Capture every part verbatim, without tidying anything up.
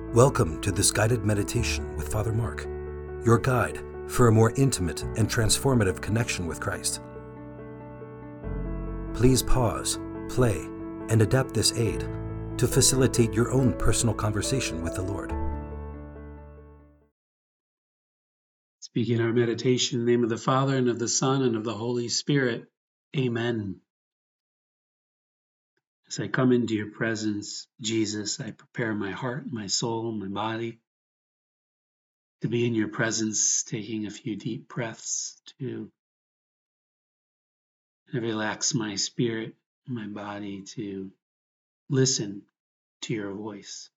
Welcome to this guided meditation with Father Mark, your guide for a more intimate and transformative connection with Christ. Please pause, play, and adapt this aid to facilitate your own personal conversation with the Lord. Speaking our meditation in the name of the Father, and of the Son, and of the Holy Spirit. Amen. As I come into your presence, Jesus, I prepare my heart, my soul, my body to be in your presence, taking a few deep breaths to relax my spirit, my body, to listen to your voice.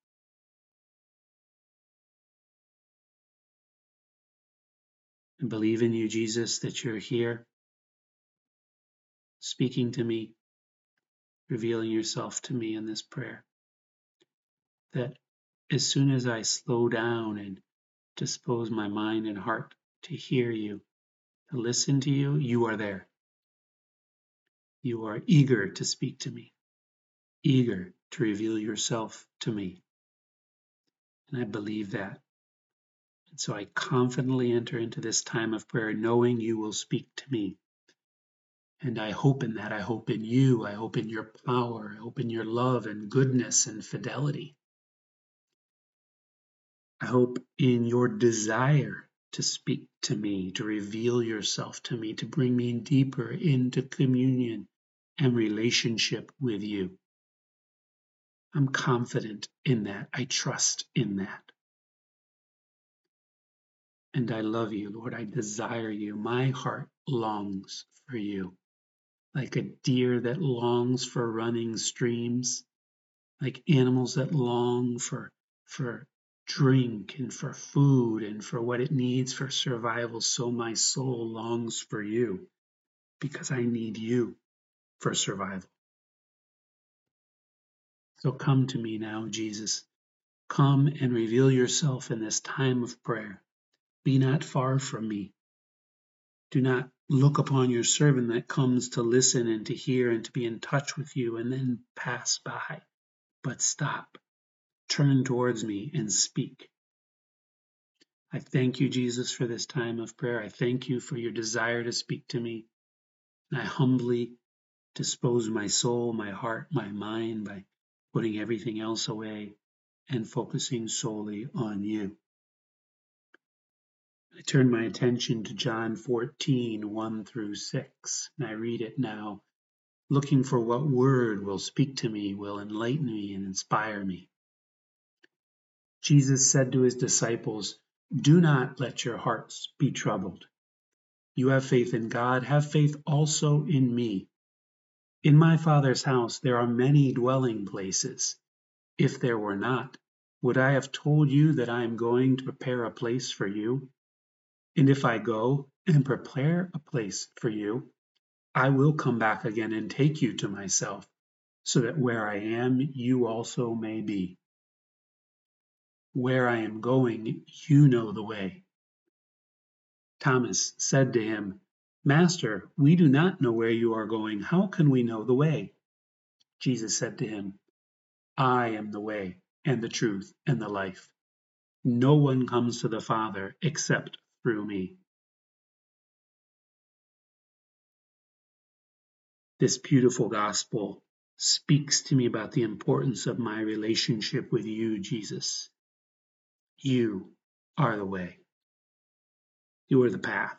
I believe in you, Jesus, that you're here, speaking to me, revealing yourself to me in this prayer. That as soon as I slow down and dispose my mind and heart to hear you, to listen to you, you are there. You are eager to speak to me, eager to reveal yourself to me. And I believe that. And so I confidently enter into this time of prayer knowing you will speak to me. And I hope in that. I hope in you. I hope in your power. I hope in your love and goodness and fidelity. I hope in your desire to speak to me, to reveal yourself to me, to bring me deeper into communion and relationship with you. I'm confident in that. I trust in that. And I love you, Lord. I desire you. My heart longs for you, like a deer that longs for running streams, like animals that long for, for drink and for food and for what it needs for survival. So my soul longs for you because I need you for survival. So come to me now, Jesus. Come and reveal yourself in this time of prayer. Be not far from me. Do not look upon your servant that comes to listen and to hear and to be in touch with you and then pass by, but stop, turn towards me and speak. I thank you, Jesus, for this time of prayer. I thank you for your desire to speak to me. And I humbly dispose my soul, my heart, my mind by putting everything else away and focusing solely on you. I turn my attention to John fourteen, one through six, and I read it now, looking for what word will speak to me, will enlighten me and inspire me. Jesus said to his disciples, "Do not let your hearts be troubled. You have faith in God, have faith also in me. In my Father's house there are many dwelling places. If there were not, would I have told you that I am going to prepare a place for you? And if I go and prepare a place for you, I will come back again and take you to myself, so that where I am, you also may be. Where I am going, you know the way." Thomas said to him, "Master, we do not know where you are going. How can we know the way?" Jesus said to him, "I am the way and the truth and the life. No one comes to the Father except through me." This beautiful gospel speaks to me about the importance of my relationship with you, Jesus. You are the way. You are the path.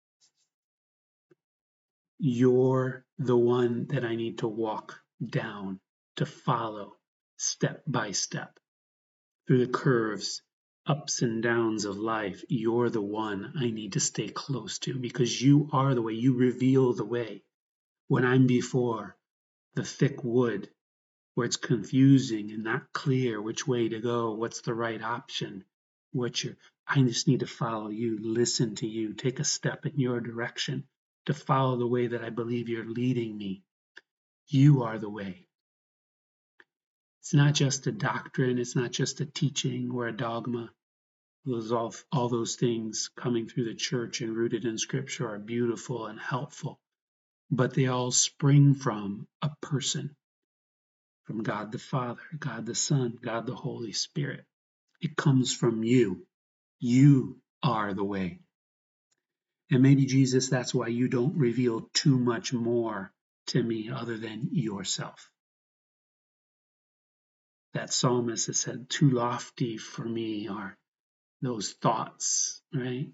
You're the one that I need to walk down, to follow step by step through the curves, ups and downs of life. You're the one I need to stay close to because you are the way. You reveal the way. When I'm before the thick wood, where it's confusing and not clear which way to go, what's the right option, what you're, I just need to follow you, listen to you, take a step in your direction, to follow the way that I believe you're leading me. You are the way. It's not just a doctrine, it's not just a teaching or a dogma. Those all, all those things coming through the church and rooted in Scripture are beautiful and helpful, but they all spring from a person, from God the Father, God the Son, God the Holy Spirit. It comes from you. You are the way. And maybe, Jesus, that's why you don't reveal too much more to me other than yourself. That psalmist has said, too lofty for me are those thoughts, right?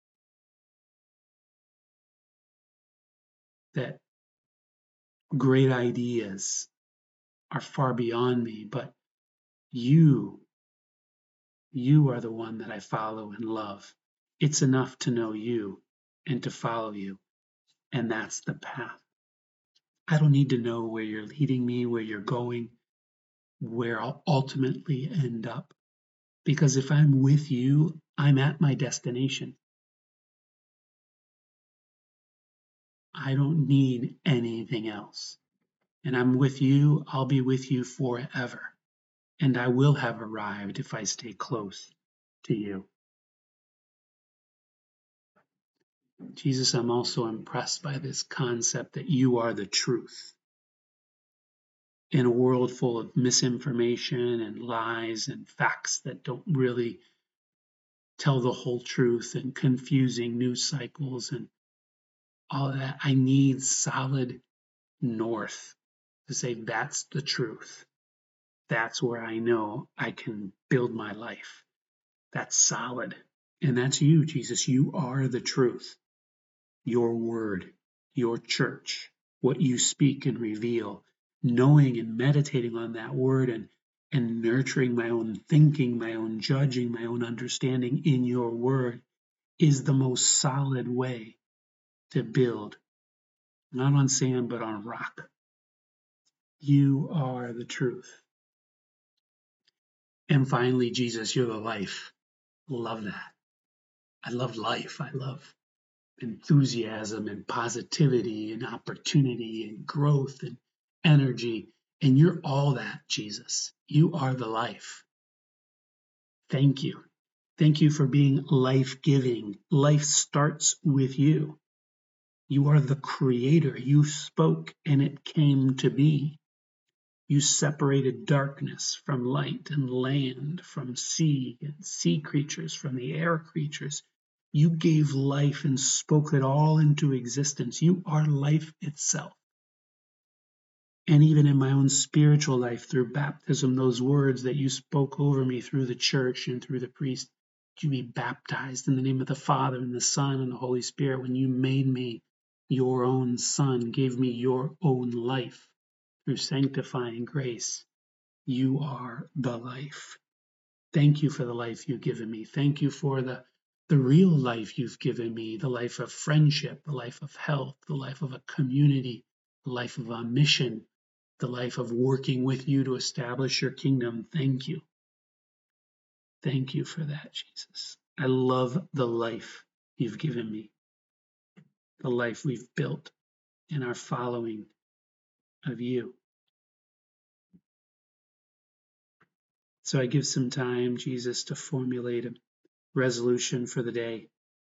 That great ideas are far beyond me, but you, you are the one that I follow and love. It's enough to know you and to follow you, and that's the path. I don't need to know where you're leading me, where you're going, where I'll ultimately end up, because if I'm with you, I'm at my destination. I don't need anything else. And I'm with you, I'll be with you forever. And I will have arrived if I stay close to you. Jesus, I'm also impressed by this concept that you are the truth. In a world full of misinformation and lies and facts that don't really tell the whole truth, and confusing news cycles and all of that, I need solid north to say that's the truth. That's where I know I can build my life. That's solid. And that's you, Jesus. You are the truth. Your word, your church, what you speak and reveal, knowing and meditating on that word, and, and nurturing my own thinking, my own judging, my own understanding in your word is the most solid way to build, not on sand, but on rock. You are the truth. And finally, Jesus, you're the life. Love that. I love life. I love enthusiasm and positivity and opportunity and growth and energy. And you're all that, Jesus. You are the life. Thank you. Thank you for being life-giving. Life starts with you. You are the creator. You spoke and it came to be. You separated darkness from light, and land from sea, and sea creatures from the air creatures. You gave life and spoke it all into existence. You are life itself. And even in my own spiritual life, through baptism, those words that you spoke over me through the church and through the priest, to be baptized in the name of the Father and the Son and the Holy Spirit, when you made me your own son, gave me your own life through sanctifying grace. You are the life. Thank you for the life you've given me. Thank you for the, the real life you've given me, the life of friendship, the life of health, the life of a community, the life of a mission, the life of working with you to establish your kingdom. Thank you. Thank you for that, Jesus. I love the life you've given me, the life we've built in our following of you. So I give some time, Jesus, to formulate a resolution for the day.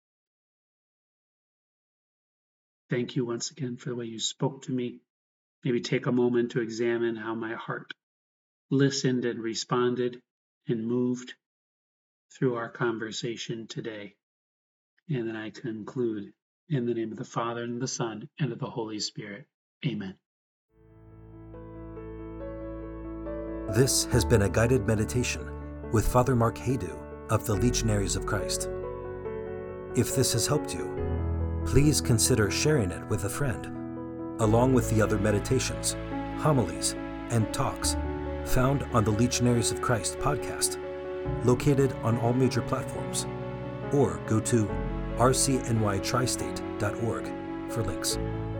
Thank you once again for the way you spoke to me. Maybe take a moment to examine how my heart listened and responded and moved through our conversation today. And then I conclude in the name of the Father and the Son and of the Holy Spirit. Amen. This has been a guided meditation with Father Mark Haydu of the Legionaries of Christ. If this has helped you, please consider sharing it with a friend, along with the other meditations, homilies, and talks found on the Legionaries of Christ podcast, located on all major platforms, or go to r c n y tri state dot org for links.